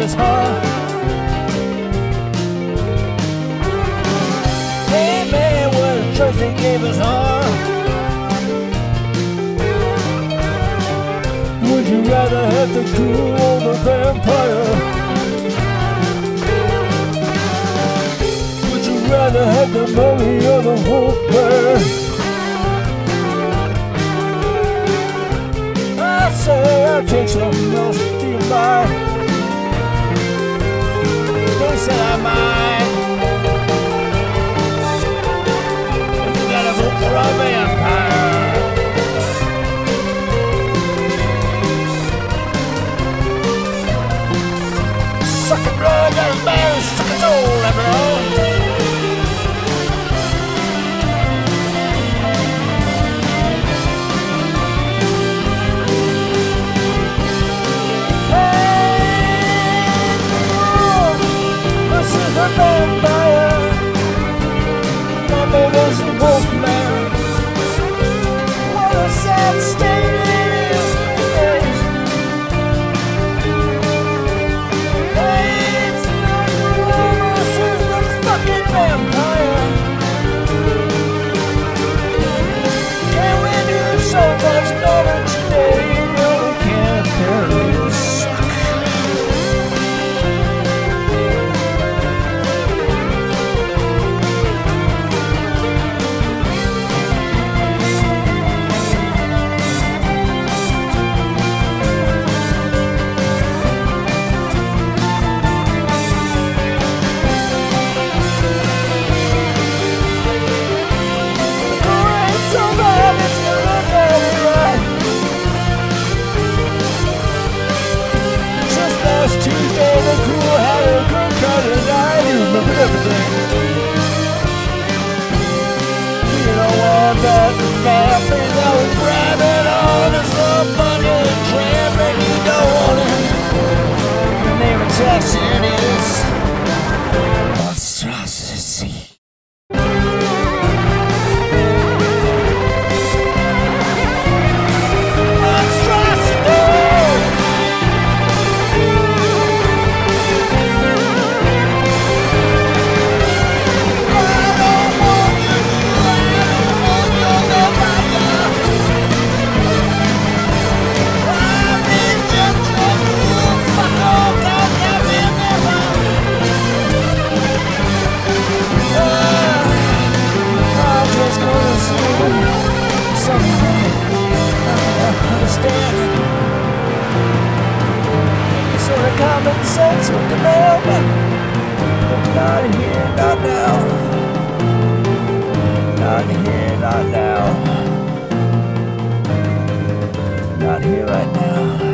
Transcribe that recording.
his heart. Hey man, what a choice he gave his heart. Would you rather have the cool or the vampire? Would you rather have the mummy or the wolfman? I say I'll take something else to your mind. They said I might. You gotta vote for a vampire. Sucking blood, got a man, sucking soul, everyone. A vampire, my baby's a wolfman. What a sad state it is. Hey, it's not Columbus, it's the fucking vampire. Can we do so much better today? No, we can't, apparently suck. Tuesday, the crew had a good cut and I remember everything. You don't want that family that was grabbing on us up under the tram, and you don't want it. The name of Texan is Monstrosity. Sort of common sense with the mailman, but not here, not now. Not here, not now. Not here right now.